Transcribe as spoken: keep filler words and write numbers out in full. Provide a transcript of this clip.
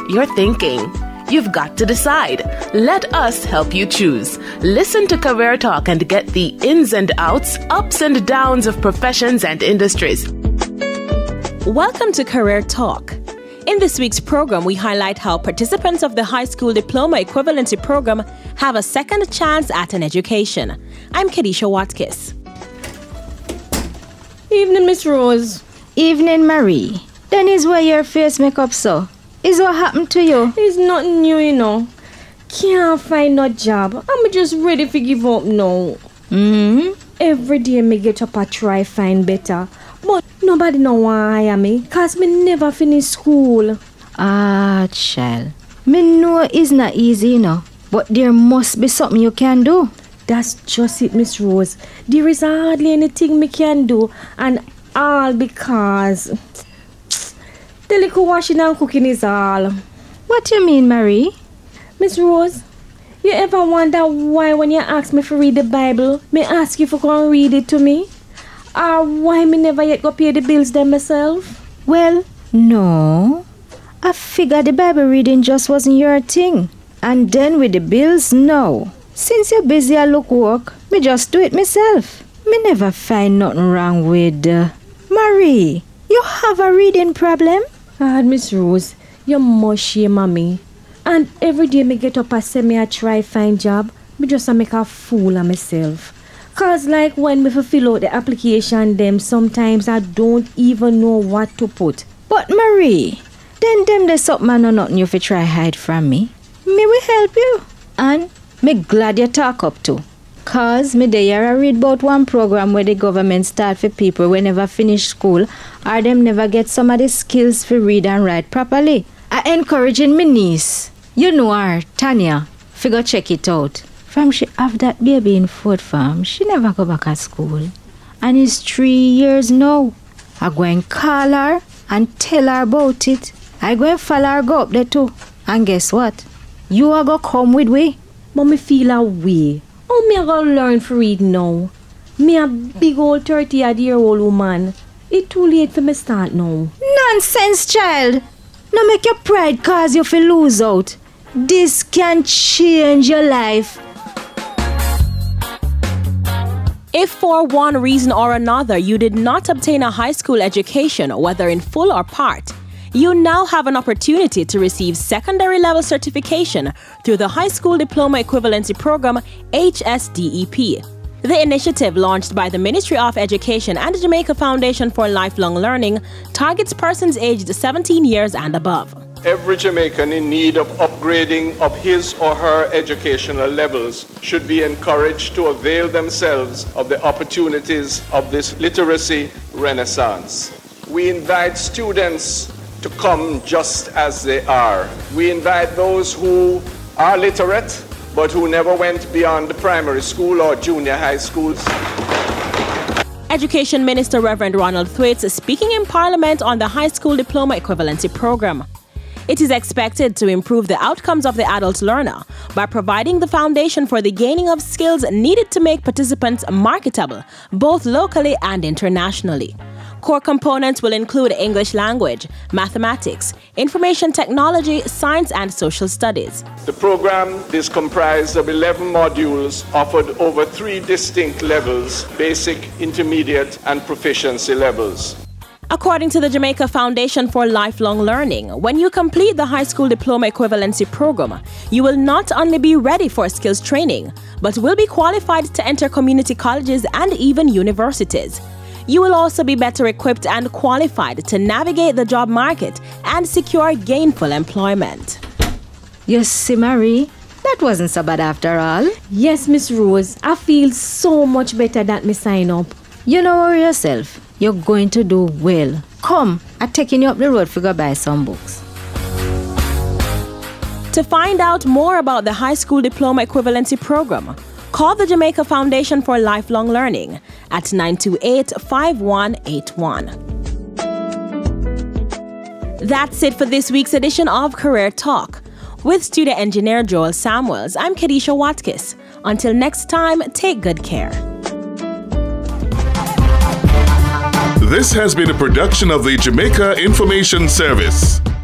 what you're thinking. You've got to decide. Let us help you choose. Listen to Career Talk and get the ins and outs, ups and downs of professions and industries. Welcome to Career Talk. In this week's program, we highlight how participants of the High School Diploma Equivalency Program have a second chance at an education. I'm Kedisha Watkis. Evening, Miss Rose. Evening, Marie. Then is where your face makeup so? Is what happened to you? It's nothing new, you know. Can't find no job. I'm just ready to give up now. Mm-hmm. Every day me get up and try find better. But nobody know why I am me. Cause me never finish school. Ah, child. Me know it's not easy, you know. But there must be something you can do. That's just it, Miss Rose. There is hardly anything me can do. And all because the liquor washing and cooking is all. What you mean, Marie? Miss Rose, you ever wonder why when you ask me to read the Bible, me ask you to come and read it to me? Or why me never yet go pay the bills them myself? Well, no. I figured the Bible reading just wasn't your thing. And then with the bills, no. Since you're busy at look work, me just do it myself. Me never find nothing wrong with... Uh, Marie, you have a reading problem? Ah, Miss Rose, you must shame on me. And every day me get up and say me I try find job, me just a make a fool of myself. Cause like when me fill out the application them, sometimes I don't even know what to put. But Marie, then them there's something I know nothing you fi try hide from me. Me will help you. And me glad you talk up to. Cause me there I read about one program where the government start for people when never finish school or them never get some of the skills for read and write properly. I encouraging me niece. You know her, Tanya. Figure check it out. From she have that baby in food farm, she never go back at school. And it's three years now. I go and call her and tell her about it. I go and follow her go up there too. And guess what? You are go come with we. But me feel a way. Oh, me I gotta learn to read now. Me a big old thirty-year-old woman. It's too late for me start now. Nonsense, child. No make your pride cause you feel lose out. This can change your life. If for one reason or another you did not obtain a high school education, whether in full or part, you now have an opportunity to receive secondary level certification through the High School Diploma Equivalency Program, H S D E P. The initiative, launched by the Ministry of Education and the Jamaica Foundation for Lifelong Learning, targets persons aged seventeen years and above. Every Jamaican in need of upgrading of his or her educational levels should be encouraged to avail themselves of the opportunities of this literacy renaissance. We invite students to come just as they are. We invite those who are literate but who never went beyond the primary school or junior high schools. Education Minister Reverend Ronald Thwaites is speaking in Parliament on the High School Diploma Equivalency Program. It is expected to improve the outcomes of the adult learner by providing the foundation for the gaining of skills needed to make participants marketable, both locally and internationally. Core components will include English language, mathematics, information technology, science, and social studies. The program is comprised of eleven modules offered over three distinct levels: basic, intermediate, and proficiency levels. According to the Jamaica Foundation for Lifelong Learning, when you complete the High School Diploma Equivalency Program, you will not only be ready for skills training, but will be qualified to enter community colleges and even universities. You will also be better equipped and qualified to navigate the job market and secure gainful employment. You see, Marie, that wasn't so bad after all. Yes, Miss Rose, I feel so much better that me sign up. You know, worry yourself. You're going to do well. Come, I'm taking you up the road to go buy some books. To find out more about the High School Diploma Equivalency Program, call the Jamaica Foundation for Lifelong Learning at nine two eight, five one eight one. That's it for this week's edition of Career Talk. With studio engineer Joel Samuels, I'm Kedisha Watkis. Until next time, take good care. This has been a production of the Jamaica Information Service.